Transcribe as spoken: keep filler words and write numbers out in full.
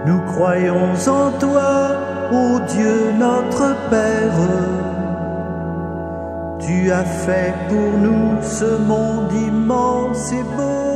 Nous croyons en toi, ô Dieu notre Père. Tu as fait pour nous ce monde immense et beau.